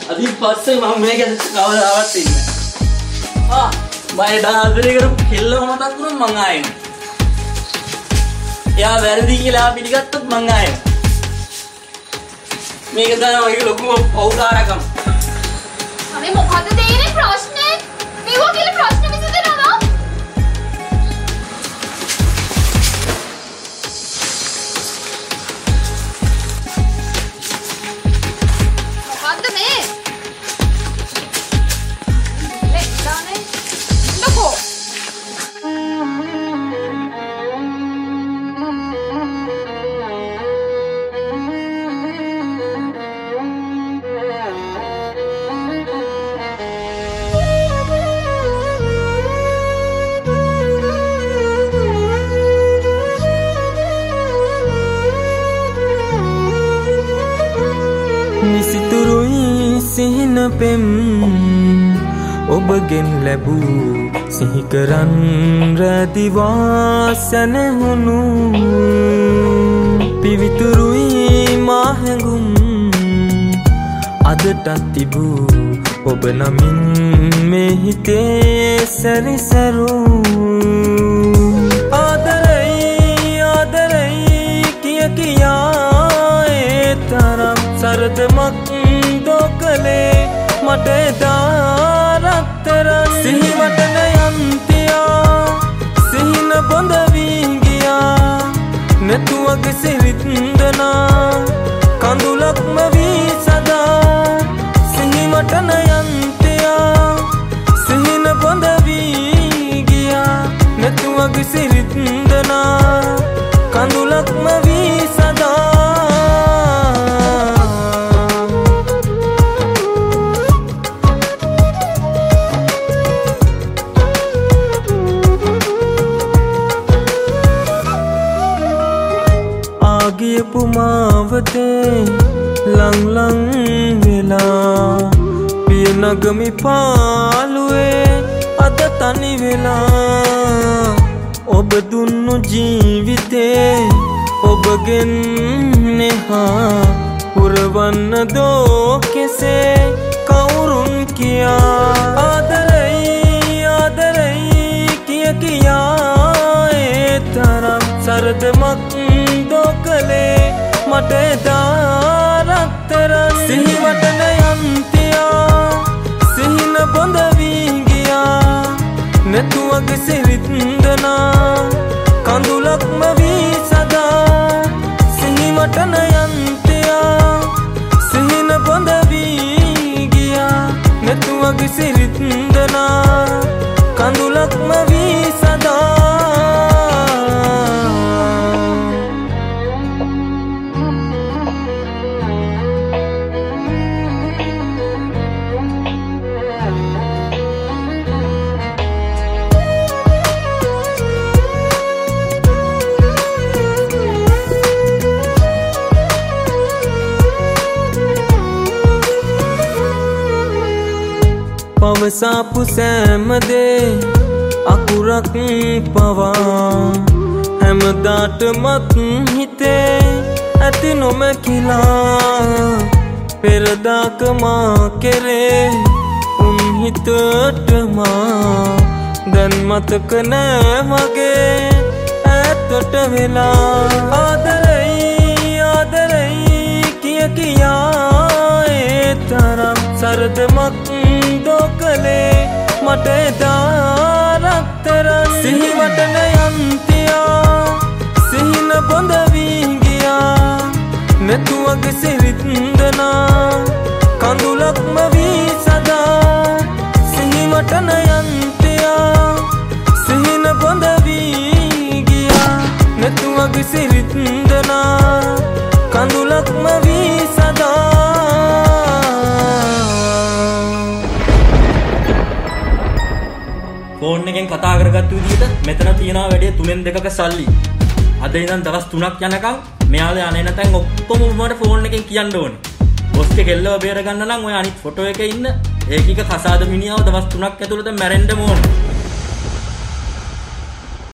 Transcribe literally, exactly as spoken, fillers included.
අදින් පස්සේ මම මේක කවදාවත් ඉන්නේ. ආ මම ඩාදරේ කරපු කෙල්ලව මතක් වුණොත් මං ආයෙ. එයා වැරදි කියලා පිළිගත්තොත් මං ආයෙ. මේක තමයි මගේ ලොකුම පෞකාරකම. අනේ මොකද දෙන්නේ ප්‍රශ්නේ? මේවා කියලා ප්‍රශ්න විසඳනවා. මොකද්ද මේ? ලේ දානේ. නකෝ. සිහින පෙම් ඔබගෙන් ලැබූ සිහිකරන් රැදිවා සැනහුණු පිවිතුරුයි මා හැඟුම් අදටත් තිබූ ඔබ නමින් මේ හිතේ සැරිසැරූ ආදරයි ආදරයි කිය කියා ඒ තරම් සරදමක් කලේ මට දාරක්තරන් සිහිවටන යන්තියා සිහින බොඳ වී ගියා නැතුවගේ සිරිත්දනා කඳුලක්ම වී සදා සිහිවටන යන්තියා සිහින බොඳ වී ගියා නැතුවගේ සිරිත්දනා කඳුලක්ම වී සදා ගියපු මාවතේ ලං ලං වෙලා පිය නගමි පාළුවේ අද තනි වෙලා ඔබ දුන්නු ජීවිතේ ඔබගෙන් නෙහා පුරවන්න දෝ කෙසේ කවුරුන් කියා ආදරයි ආදරයි කිය කියා ඒ තරම් සරදමක් කලේ මට දාරක්තරන් සිහිවටන යන්තියා සිහින බොඳ වී ගියා නැතුවගේ සිරිත්දනා කඳුලක්ම වී සදා සිහිවටන යන්තියා සිහින බොඳ වී ගියා නැතුවගේ සිරිත්දනා කඳුලක්ම වී සදා පවසාපු සෑමදේ අකුරක් පවා හැමදාටමත් හිතේ ඇති නොමැකිලා පෙරදාක මා කෙරේ උන් හිතටමා දැන් මතක නෑ මගේ ඇත්තට වෙලා ආදරයි ආදරයි කිය කියා ඒ තරම් සරදමක් කලේ මට දාරක්තරන් සිහිවටන යන්තියා සිහින බොඳ වී ගියා නැතුවගේ සිරිත්දනා කඳුලක්ම වී සදා සිහිවටන යන්තියා සිහින බොඳ වී ගියා නැතුවගේ සිරිත්දනා කඳුලක්ම වී සදා ෆෝන් එකෙන් කතා කරගත්තු විදිහට මෙතන තියනවා වැඩි තුනෙන් දෙකක සල්ලි. අද ඉඳන් දවස් තුනක් යනකම් මෙයාලා යන්නේ නැතන් ඔක්කොම උඹට ෆෝන් එකෙන් කියන්න ඕනේ. බොස් එක කෙල්ලව බේර ගන්න නම් ඔය අනිත් ෆොටෝ එකේ ඉන්න ඒකික කසාද මිනිහව දවස් තුනක් ඇතුළත මැරෙන්න ඕනේ.